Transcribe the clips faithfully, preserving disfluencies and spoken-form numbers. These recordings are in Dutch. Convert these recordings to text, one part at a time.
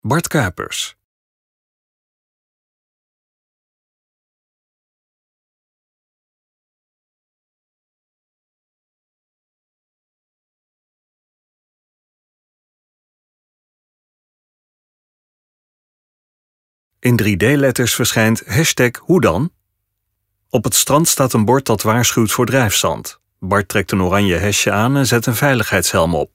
Bart Kuipers. In drie D-letters verschijnt hashtag hoe dan? Op het strand staat een bord dat waarschuwt voor drijfzand. Bart trekt een oranje hesje aan en zet een veiligheidshelm op.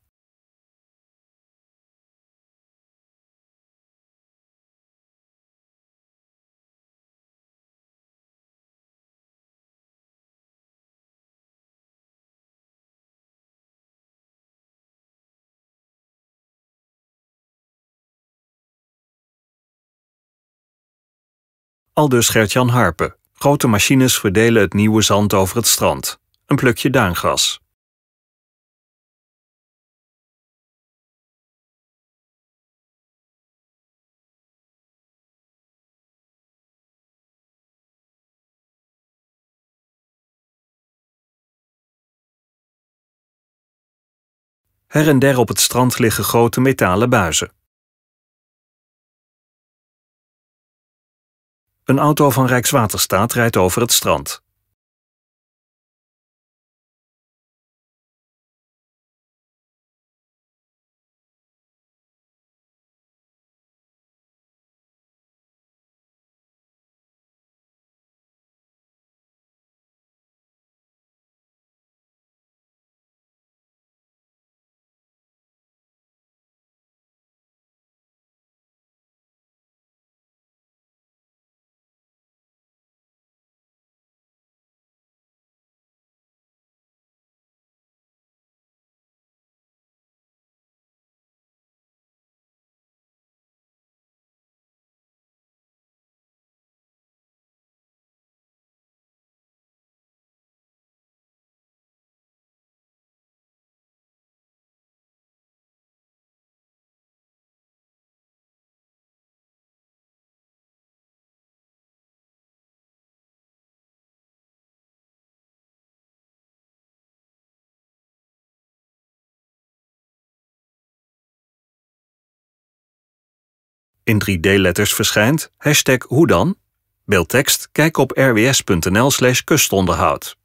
Aldus Gert-Jan Harpe. Grote machines verdelen het nieuwe zand over het strand. Een plukje duingras. Her en der op het strand liggen grote metalen buizen. Een auto van Rijkswaterstaat rijdt over het strand. In drie D-letters verschijnt hashtag hoe dan? Beeldtekst, kijk op r w s punt n l slash kustonderhoud.